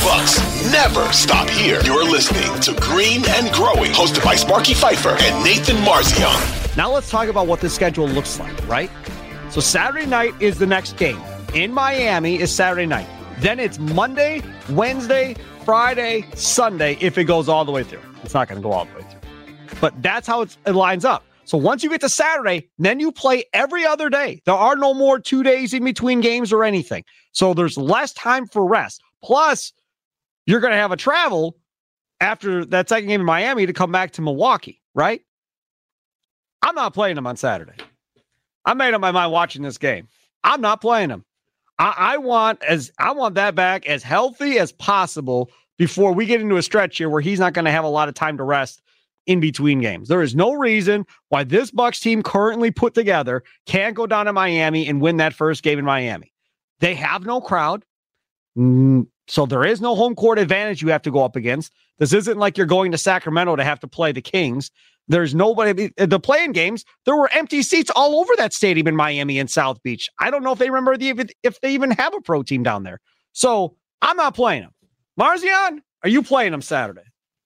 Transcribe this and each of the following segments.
Bucks never stop here. You're listening to Green and Growing, hosted by Sparky Pfeiffer and Nathan Marzion. Now let's talk about what the schedule looks like, right? So Saturday night is the next game. In Miami is Saturday night. Then it's Monday, Wednesday, Friday, Sunday, if it goes all the way through. It's not going to go all the way through. But that's how it lines up. So once you get to Saturday, then you play every other day. There are no more 2 days in between games or anything. So there's less time for rest. Plus, you're going to have a travel after that second game in Miami to come back to Milwaukee, right? I'm not playing them on Saturday. I made up my mind watching this game. I'm not playing them. I want that back as healthy as possible before we get into a stretch here where he's not going to have a lot of time to rest in between games. There is no reason why this Bucks team currently put together can't go down to Miami and win that first game in Miami. They have no crowd, so there is no home court advantage you have to go up against. This isn't like you're going to Sacramento to have to play the Kings. There's nobody. The playing games, there were empty seats all over that stadium in Miami and South Beach. I don't know if they remember if they even have a pro team down there. So I'm not playing them. Marzion, are you playing them Saturday?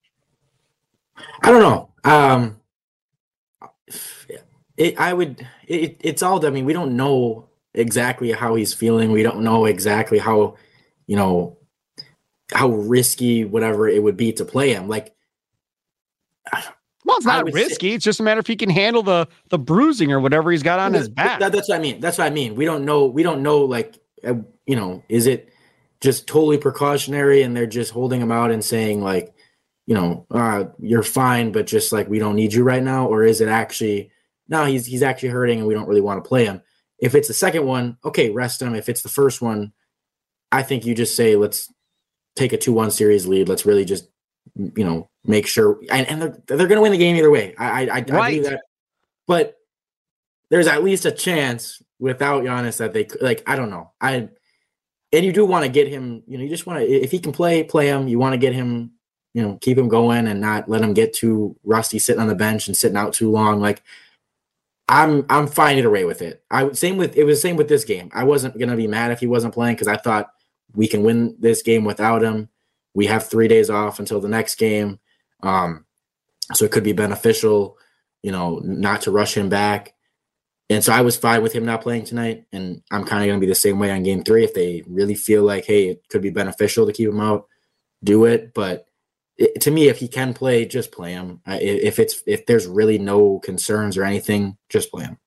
I don't know. It's all. I mean, we don't know exactly how he's feeling. We don't know exactly how risky whatever it would be to play him. Like, well, it's not risky. It's just a matter if he can handle the bruising or whatever he's got on his back. That's what I mean. That's what I mean. We don't know. Like, is it just totally precautionary and they're just holding him out and saying like, you're fine, but just like, we don't need you right now? Or is it actually, no, he's actually hurting and we don't really want to play him? If it's the second one, okay, rest him. If it's the first one, I think you just say, let's take a 2-1 series lead. Let's really just, make sure. And they're going to win the game either way. I believe that. But there's at least a chance without Giannis that they, like, I don't know. And you do want to get him, you just want to, if he can play him, you want to get him, keep him going and not let him get too rusty sitting on the bench and sitting out too long. Like, I'm fine either way with it. It was the same with this game. I wasn't going to be mad if he wasn't playing because I thought we can win this game without him. We have 3 days off until the next game. So it could be beneficial, not to rush him back. And so I was fine with him not playing tonight. And I'm kind of going to be the same way on game 3. If they really feel like, hey, it could be beneficial to keep him out, do it. But to me, if he can play, just play him. If there's really no concerns or anything, just play him.